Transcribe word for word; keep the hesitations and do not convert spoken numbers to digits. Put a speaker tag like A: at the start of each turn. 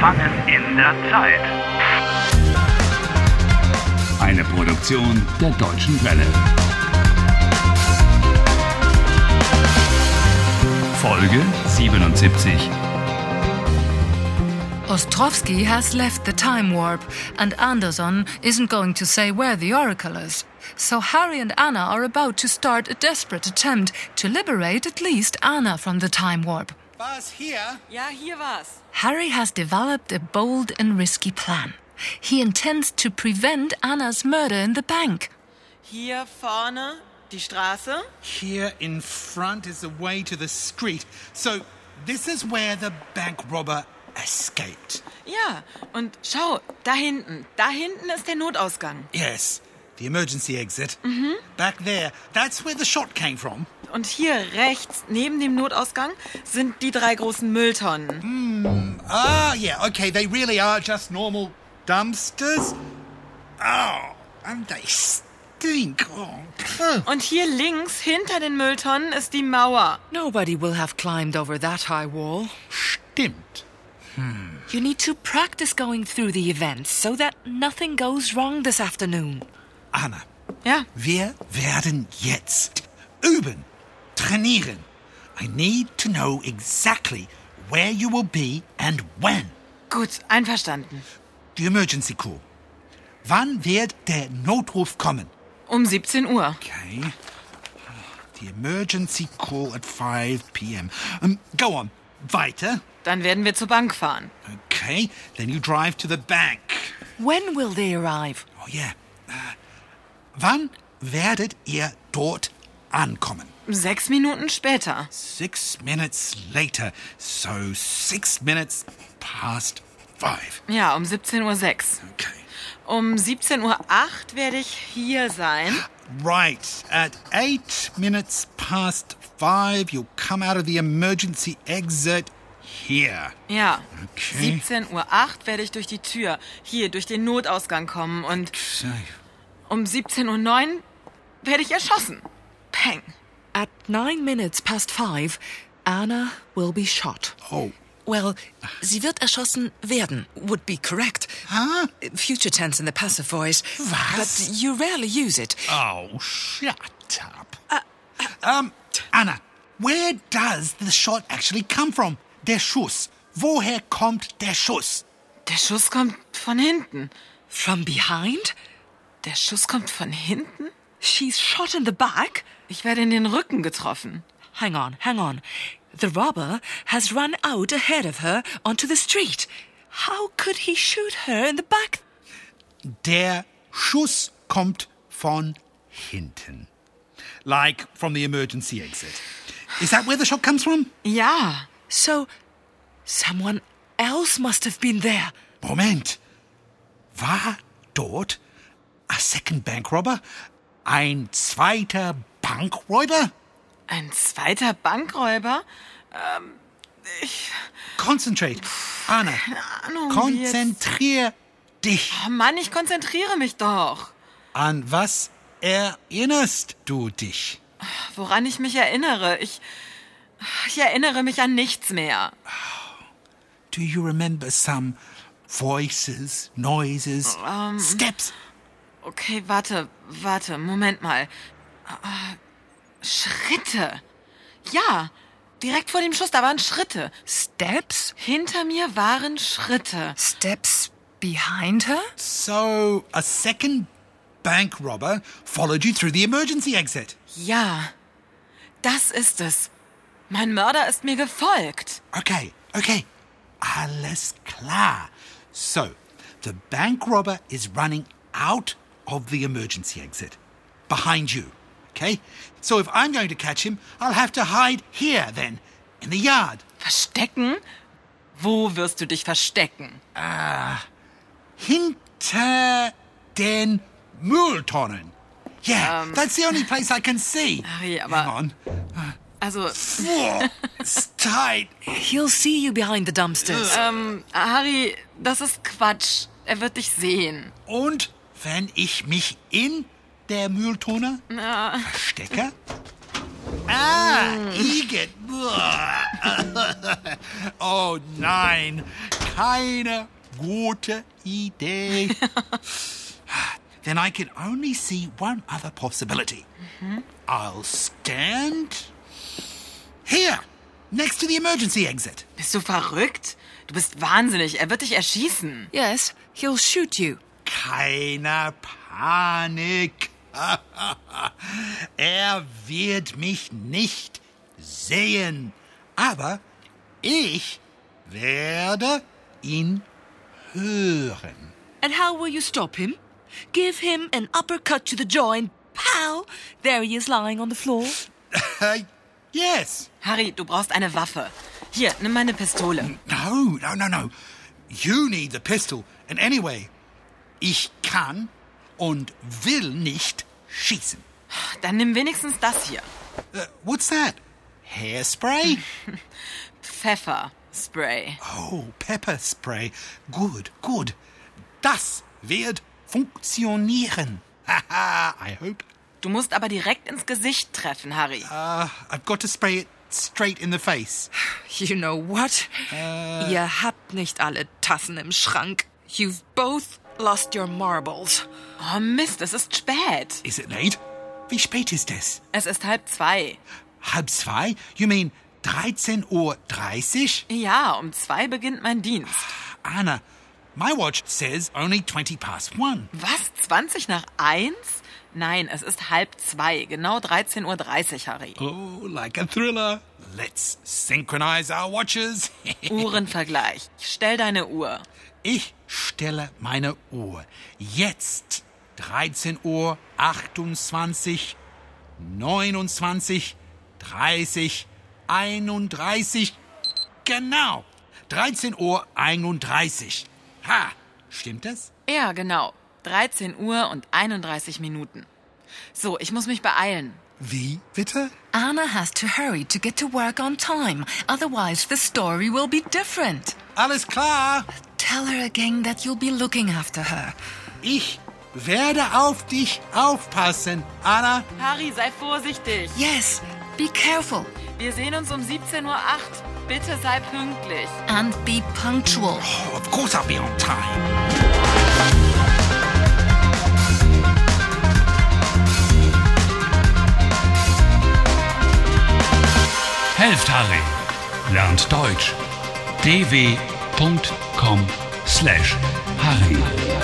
A: Gefangen in der Zeit. Eine Produktion der Deutschen Welle. Folge siebenundsiebzig.
B: Ostrovsky has left the time warp, and Anderson isn't going to say where the oracle is. So Harry and Anna are about to start a desperate attempt to liberate at least Anna from the time warp.
C: Was hier?
D: Ja, hier war's.
B: Harry has developed a bold and risky plan. He intends to prevent Anna's murder in the bank.
D: Hier vorne die Straße.
C: Here in front is the way to the street. So this is where the bank robber escaped.
D: Ja, und schau, da hinten. Da hinten ist der Notausgang.
C: Yes, the emergency exit.
D: Mhm.
C: Back there, that's where the shot came from.
D: Und hier rechts, neben dem Notausgang, sind die drei großen Mülltonnen.
C: Mm. Ah, yeah, okay, they really are just normal dumpsters. Oh, and they stink. Oh.
D: Und hier links, hinter den Mülltonnen, ist die Mauer.
B: Nobody will have climbed over that high wall.
C: Stimmt.
B: Hmm. You need to practice going through the events so that nothing goes wrong this afternoon.
C: Anna.
D: Ja?
C: Wir werden jetzt üben, trainieren. I need to know exactly where you will be and when.
D: Gut, einverstanden.
C: The emergency call. Wann wird der Notruf kommen?
D: Um siebzehn Uhr.
C: Okay. The emergency call at five p.m. Um, go on. Weiter.
D: Dann werden wir zur Bank fahren.
C: Okay, then you drive to the bank.
B: When will they arrive?
C: Oh yeah. Uh, wann werdet ihr dort ankommen?
D: Sechs Minuten später.
C: Six minutes later. So six minutes past five.
D: Ja, um siebzehn Uhr sechs.
C: Okay.
D: Um siebzehn Uhr acht werde ich hier sein.
C: Right. At eight minutes past five, you'll come out of the emergency exit here.
D: Ja.
C: Okay.
D: siebzehn Uhr acht werde ich durch die Tür, hier, durch den Notausgang kommen. Und
C: So,
D: um siebzehn Uhr neun werde ich erschossen. Peng.
B: At nine minutes past five, Anna will be shot.
C: oh.
B: Well, sie wird erschossen werden, would be correct.
C: Huh?
B: Future tense in the passive voice.
C: Was?
B: But you rarely use it.
C: Oh, shut up. um, Anna, where does the shot actually come from? Der Schuss. Woher kommt der Schuss?
D: Der Schuss kommt von hinten.
B: From behind?
D: Der Schuss kommt von hinten?
B: She's shot in the back?
D: Ich werde in den Rücken getroffen.
B: Hang on, hang on. The robber has run out ahead of her onto the street. How could he shoot her in the back?
C: Der Schuss kommt von hinten. Like from the emergency exit. Is that where the shot comes from?
D: Ja.
B: So, someone else must have been there.
C: Moment. War dort a second bank robber? Ein zweiter Bankräuber?
D: Ein zweiter Bankräuber? Ähm, ich...
C: Concentrate. Anna,
D: Ahnung,
C: konzentrier dich.
D: Oh Mann, ich konzentriere mich doch.
C: An was erinnerst du dich?
D: Woran ich mich erinnere? Ich... Ich erinnere mich an nichts mehr.
C: Do you remember some voices, noises,
D: Um,
C: steps?
D: Okay, warte, warte, Moment mal. Äh, Schritte. Ja, direkt vor dem Schuss, da waren Schritte.
B: Steps?
D: Hinter mir waren Schritte.
B: Steps behind her?
C: So, a second bank robber followed you through the emergency exit.
D: Ja, das ist es. Mein Mörder ist mir gefolgt.
C: Okay, okay. Alles klar. So, the bank robber is running out of the emergency exit. Behind you. Okay? So if I'm going to catch him, I'll have to hide here then. In the yard.
D: Verstecken? Wo wirst du dich verstecken?
C: Hinter den Mülltonnen. Yeah,
D: Um,
C: that's the only place I can see.
D: Harry, aber...
C: Hang on.
D: Also,
C: Whoa, it's tight.
B: He'll see you behind the dumpsters.
D: ähm, Harry, das ist Quatsch. Er wird dich sehen.
C: Und wenn ich mich in der Mülltonne
D: Ja.
C: verstecke? Ah, Igitt. Oh nein, keine gute Idee. Then I can only see one other possibility. Mm-hmm. I'll stand here, next to the emergency exit.
D: Bist du verrückt? Du bist wahnsinnig. Er wird dich erschießen.
B: Yes, he'll shoot you.
C: Keine Panik. Er wird mich nicht sehen. Aber ich werde ihn hören.
B: And how will you stop him? Give him an uppercut to the jaw and pow! There he is lying on the floor.
C: Uh, yes.
D: Harry, du brauchst eine Waffe. Hier, nimm meine Pistole.
C: No, no, no, no. You need the pistol. And anyway, ich kann und will nicht schießen.
D: Dann nimm wenigstens das hier.
C: Uh, what's that? Hairspray?
D: Pfefferspray.
C: Oh, pepper spray. Good, good. Das wird funktionieren. Haha, I hope.
D: Du musst aber direkt ins Gesicht treffen, Harry.
C: Uh, I've got to spray it straight in the face.
B: You know what? Uh, Ihr habt nicht alle Tassen im Schrank. You've both lost your marbles.
D: Oh Mist, es ist spät.
C: Is it late? Wie spät ist es?
D: Es ist halb zwei.
C: Halb zwei? You mean dreizehn Uhr dreißig?
D: Ja, um zwei beginnt mein Dienst.
C: Anna, my watch says only twenty past one.
D: Was? zwanzig nach eins? Nein, es ist halb zwei. Genau dreizehn Uhr dreißig, Harry.
C: Oh, like a thriller. Let's synchronize our watches.
D: Uhrenvergleich. Stell deine Uhr.
C: Ich stelle meine Uhr. Jetzt dreizehn Uhr achtundzwanzig, neunundzwanzig, dreißig, einunddreißig. Genau. dreizehn Uhr einunddreißig. Ha, stimmt das?
D: Ja, genau. dreizehn Uhr und einunddreißig Minuten. So, ich muss mich beeilen.
C: Wie, bitte?
B: Anna has to hurry to get to work on time. Otherwise, the story will be different.
C: Alles klar.
B: Tell her again that you'll be looking after her.
C: Ich werde auf dich aufpassen, Anna.
D: Harry, sei vorsichtig.
B: Yes, be careful.
D: Wir sehen uns um siebzehn Uhr acht. Bitte sei pünktlich.
B: And be punctual.
C: Oh, of course I'll be on time.
A: Helft Harry. Lernt Deutsch. d w punkt com slash Harry.